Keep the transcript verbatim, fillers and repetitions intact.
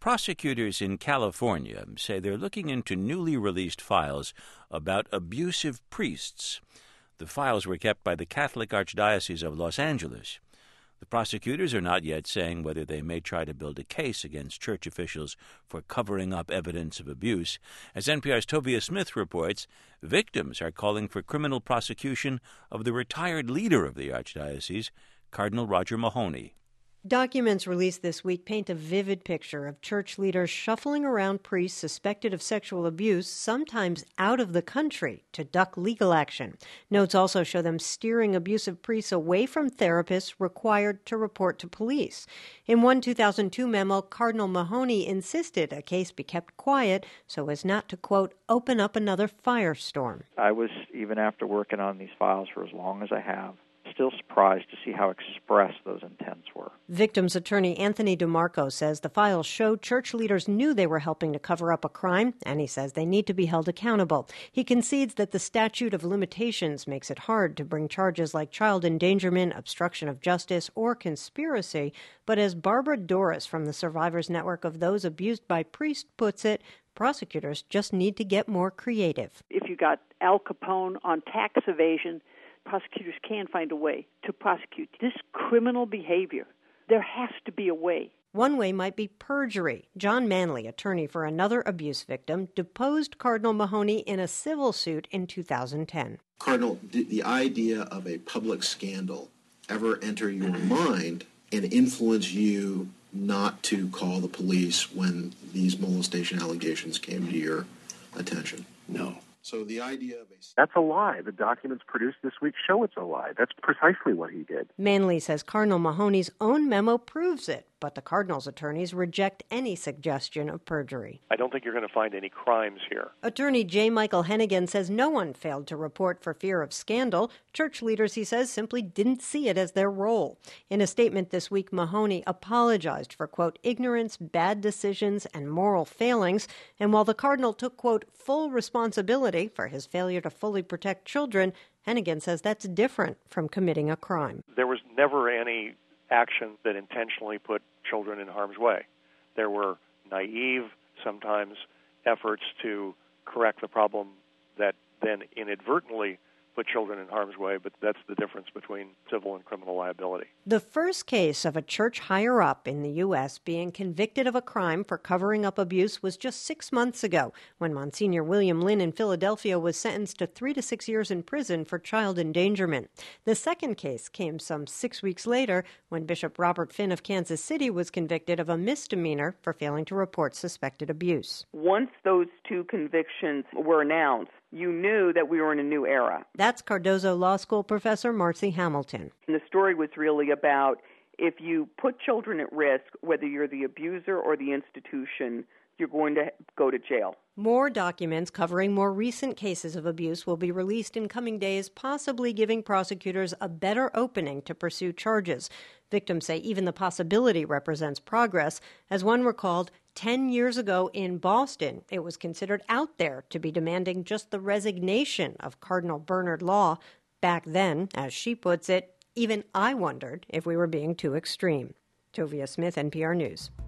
Prosecutors in California say they're looking into newly released files about abusive priests. The files were kept by the Catholic Archdiocese of Los Angeles. The prosecutors are not yet saying whether they may try to build a case against church officials for covering up evidence of abuse. As N P R's Tovia Smith reports, victims are calling for criminal prosecution of the retired leader of the Archdiocese, Cardinal Roger Mahony. Documents released this week paint a vivid picture of church leaders shuffling around priests suspected of sexual abuse, sometimes out of the country, to duck legal action. Notes also show them steering abusive priests away from therapists required to report to police. In one two thousand two memo, Cardinal Mahony insisted a case be kept quiet so as not to, quote, open up another firestorm. I was, even after working on these files for as long as I have, still surprised to see how expressed those intents were. Victims attorney Anthony DeMarco says the files show church leaders knew they were helping to cover up a crime, and he says they need to be held accountable. He concedes that the statute of limitations makes it hard to bring charges like child endangerment, obstruction of justice, or conspiracy, but as Barbara Doris from the Survivors Network of Those Abused by Priests puts it, prosecutors just need to get more creative. If you got Al Capone on tax evasion, prosecutors can find a way to prosecute this criminal behavior. There has to be a way. One way might be perjury. John Manley, attorney for another abuse victim, deposed Cardinal Mahony in a civil suit in two thousand ten. Cardinal, did the idea of a public scandal ever enter your mind and influence you not to call the police when these molestation allegations came to your attention? No. So the idea of a... That's a lie. The documents produced this week show it's a lie. That's precisely what he did. Manley says Cardinal Mahony's own memo proves it, but the Cardinal's attorneys reject any suggestion of perjury. I don't think you're going to find any crimes here. Attorney J. Michael Hennigan says no one failed to report for fear of scandal. Church leaders, he says, simply didn't see it as their role. In a statement this week, Mahony apologized for, quote, ignorance, bad decisions, and moral failings. And while the Cardinal took, quote, full responsibility for his failure to fully protect children, Hennigan says that's different from committing a crime. There was never any action that intentionally put children in harm's way. There were naive, sometimes, efforts to correct the problem that then inadvertently put children in harm's way, but that's the difference between civil and criminal liability. The first case of a church higher-up in the U S being convicted of a crime for covering up abuse was just six months ago, when Monsignor William Lynn in Philadelphia was sentenced to three to six years in prison for child endangerment. The second case came some six weeks later, when Bishop Robert Finn of Kansas City was convicted of a misdemeanor for failing to report suspected abuse. Once those two convictions were announced, you knew that we were in a new era. That's Cardozo Law School professor Marcy Hamilton. And the story was really about if you put children at risk, whether you're the abuser or the institution, you're going to go to jail. More documents covering more recent cases of abuse will be released in coming days, possibly giving prosecutors a better opening to pursue charges. Victims say even the possibility represents progress. As one recalled, ten years ago in Boston, it was considered out there to be demanding just the resignation of Cardinal Bernard Law. Back then, as she puts it, even I wondered if we were being too extreme. Tovia Smith, N P R News.